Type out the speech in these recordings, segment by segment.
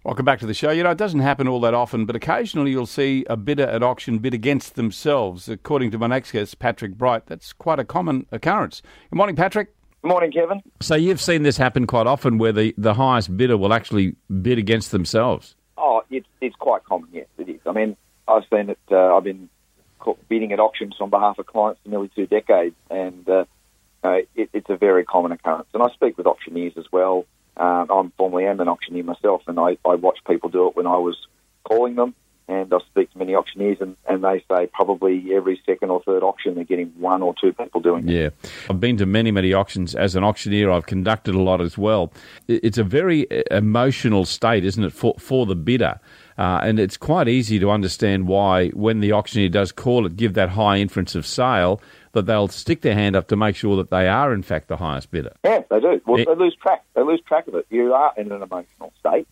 Welcome back to the show. It doesn't happen all that often, but occasionally you'll see a bidder at auction bid against themselves. According to my next guest, Patrick Bright, that's quite a common occurrence. Good morning, Patrick. Good morning, Kevin. So you've seen this happen quite often where the highest bidder will actually bid against themselves? Oh, it's quite common, yes, it is. I mean, I've seen it. I've been bidding at auctions on behalf of clients for nearly 2 decades, and it's a very common occurrence. And I speak with auctioneers as well. I formerly am an auctioneer myself, and I watched people do it when I was calling them, and I speak to many auctioneers, and they say probably every second or third auction they're getting 1 or 2 people doing it. Yeah. I've been to many auctions as an auctioneer. I've conducted a lot as well. It's a very emotional state, isn't it, for the bidder? And it's quite easy to understand why, when the auctioneer does call it, give that high inference of sale, that they'll stick their hand up to make sure that they are, in fact, the highest bidder. Yeah, they do. Well, they lose track. They lose track of it. You are in an emotional state,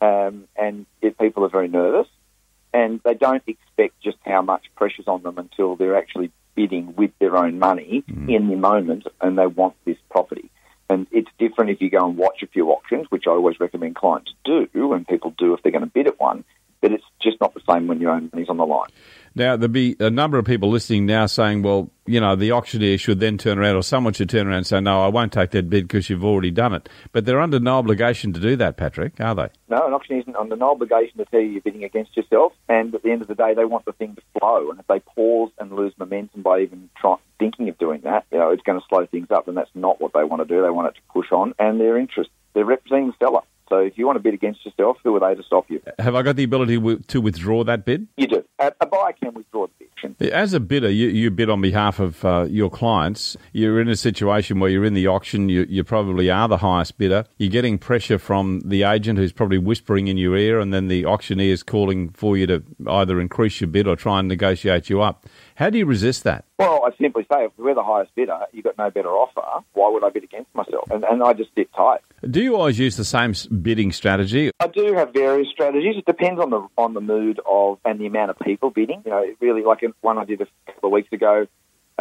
and people are very nervous, and they don't expect just how much pressure's on them until they're actually bidding with their own money in the moment, and they want this property. And it's different if you go and watch a few auctions, which I always recommend clients do, and people do if they're going to bid at one, but it's just not the same when your own money's on the line. Now, there'll be a number of people listening now saying, well, the auctioneer should then turn around, or someone should turn around and say, no, I won't take that bid because you've already done it. But they're under no obligation to do that, Patrick, are they? No, an auctioneer isn't under no obligation to tell you you're bidding against yourself, and at the end of the day, they want the thing to flow, and if they pause and lose momentum by even thinking of doing that, it's going to slow things up, and that's not what they want to do. They want it to push on, and they're representing the seller. So if you want to bid against yourself, who are they to stop you? Have I got the ability to withdraw that bid? You do. A buyer can withdraw the bid. As a bidder, you bid on behalf of your clients. You're in a situation where you're in the auction. You probably are the highest bidder. You're getting pressure from the agent who's probably whispering in your ear, and then the auctioneer is calling for you to either increase your bid or try and negotiate you up. How do you resist that? Well, I simply say, if we're the highest bidder, you've got no better offer, why would I bid against myself? And I just sit tight. Do you always use the same bidding strategy? I do have various strategies. It depends on the mood and the amount of people bidding. It really, like one I did a couple of weeks ago,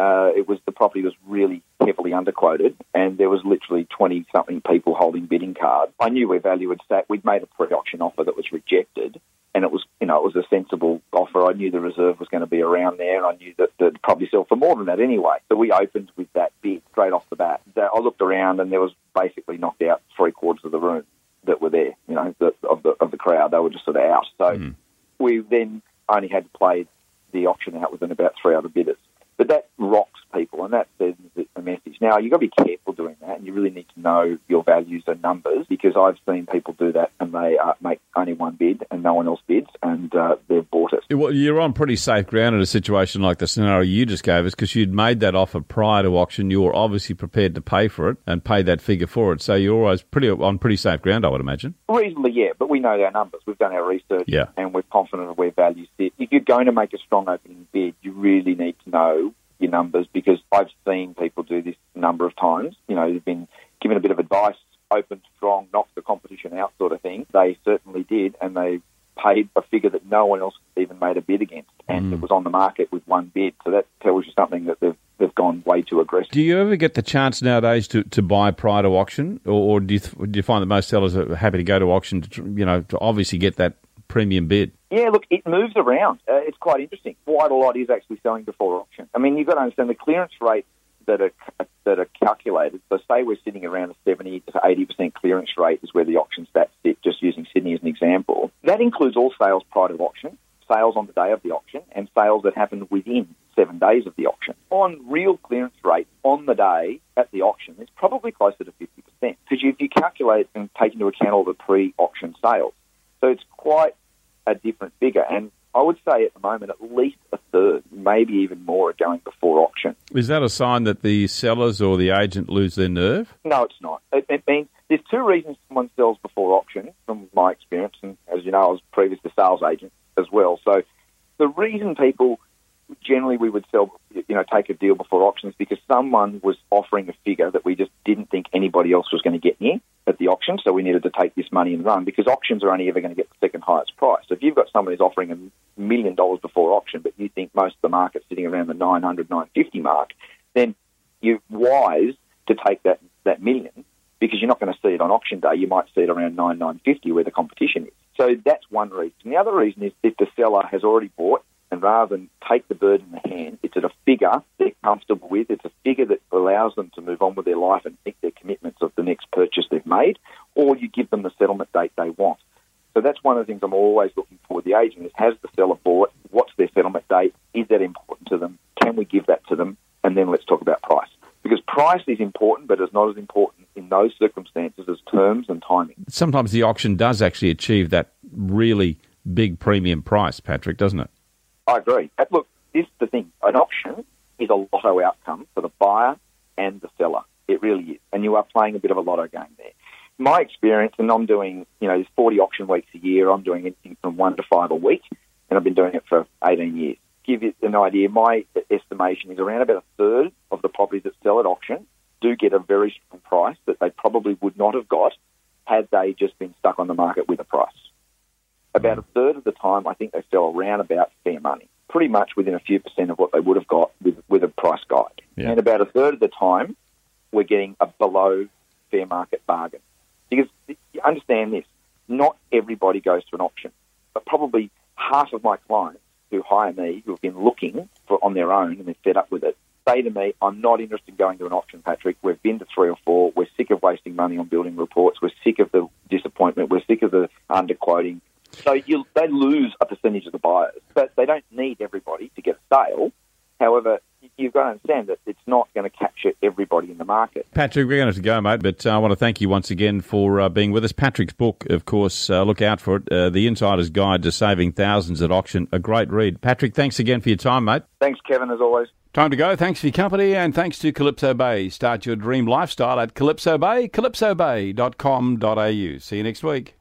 the property was really heavily underquoted, and there was literally 20-something people holding bidding cards. I knew where value had sat. We'd made a pre-auction offer that was rejected, and it was a sensible offer. I knew the reserve was going to be around there, and I knew that it'd probably sell for more than that anyway. So we opened with that bid straight off the bat. I looked around, and there was basically knocked out 3/4 of the room that were there. Of the crowd, they were just sort of out. So we then only had to play the auction out within about 3 other bidders. But that rocks people, and that sends a message. Now, you've got to be careful doing that, and you really need to know your values and numbers, because I've seen people do that, and they make only one bid, and no one else bids, and they've bought it. Well, you're on pretty safe ground in a situation like the scenario you just gave us, because you'd made that offer prior to auction. You were obviously prepared to pay for it and pay that figure for it. So you're always on pretty safe ground, I would imagine. Reasonably, yeah, but we know our numbers. We've done our research, and we're confident of where values sit. If you're going to make a strong opening bid, you really need to know your numbers, because I've seen people do this a number of times. They've been given a bit of advice, open strong, knock the competition out sort of thing. They certainly did, and they paid a figure that no one else even made a bid against, and it was on the market with one bid. So that tells you something, that they've gone way too aggressive. Do you ever get the chance nowadays to buy prior to auction, or do you find that most sellers are happy to go to auction to obviously get that premium bid? Yeah, look, it moves around. It's quite interesting. Quite a lot is actually selling before auction. I mean, you've got to understand the clearance rates that are calculated. So say we're sitting around a 70 to 80% clearance rate is where the auction stats sit, just using Sydney as an example. That includes all sales prior to auction, sales on the day of the auction, and sales that happen within 7 days of the auction. On real clearance rate on the day at the auction, it's probably closer to 50%, because if you calculate and take into account all the pre-auction sales. So it's quite a different figure, and I would say at the moment at least a third, maybe even more, are going before auction. Is that a sign that the sellers or the agent lose their nerve? No, it's not. It means there's 2 reasons someone sells before auction, from my experience, and as you know, I was previous to sales agent as well. So the reason people generally we would take a deal before auction is because someone was offering a figure that we just didn't think anybody else was going to get near at the auction, so we needed to take this money and run, because auctions are only ever going to get the second highest price. So if you've got someone who's offering $1 million before auction, but you think most of the market's sitting around the 900, 950 mark, then you're wise to take that million, because you're not going to see it on auction day. You might see it around 950 where the competition is. So that's one reason. The other reason is if the seller has already bought, and rather than take the bird in the hand, it's at a figure they're comfortable with. It's a figure that allows them to move on with their life and meet their commitments of the next purchase they've made, or you give them the settlement date they want. So that's one of the things I'm always looking for with the agent is, has the seller bought? What's their settlement date? Is that important to them? Can we give that to them? And then let's talk about price. Because price is important, but it's not as important in those circumstances as terms and timing. Sometimes the auction does actually achieve that really big premium price, Patrick, doesn't it? I agree. Look, this is the thing. An auction is a lotto outcome for the buyer and the seller. It really is. And you are playing a bit of a lotto game there. My experience, and I'm doing, there's 40 auction weeks a year. I'm doing anything from 1 to 5 a week, and I've been doing it for 18 years. Give you an idea, my estimation is around about a third of the properties that sell at auction do get a very strong price that they probably would not have got had they just been stuck on the market with a price. About a third of the time, I think they sell around about fair money, pretty much within a few percent of what they would have got with a price guide. Yeah. And about a third of the time, we're getting a below fair market bargain. Because you understand this, not everybody goes to an auction, but probably half of my clients who hire me, who have been looking for on their own and they're fed up with it, say to me, I'm not interested in going to an auction, Patrick. We've been to 3 or 4. We're sick of wasting money on building reports. We're sick of the disappointment. We're sick of the underquoting. So they lose a percentage of the buyers, but they don't need everybody to get a sale. However, you've got to understand that it's not going to capture everybody in the market. Patrick, we're going to have to go, mate, but I want to thank you once again for being with us. Patrick's book, of course, look out for it, The Insider's Guide to Saving Thousands at Auction, a great read. Patrick, thanks again for your time, mate. Thanks, Kevin, as always. Time to go. Thanks for your company, and thanks to Calypso Bay. Start your dream lifestyle at Calypso Bay, calypsobay.com.au. See you next week.